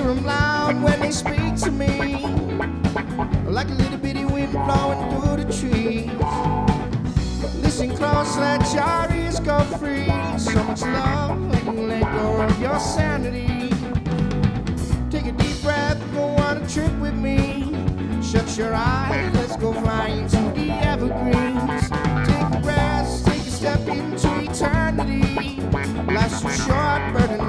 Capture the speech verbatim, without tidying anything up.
hear them loud when they speak to me, like a little bitty wind blowing through the trees. Listen close, let your ears go free. So much love when you let go of your sanity. Take a deep breath, go on a trip with me. Shut your eyes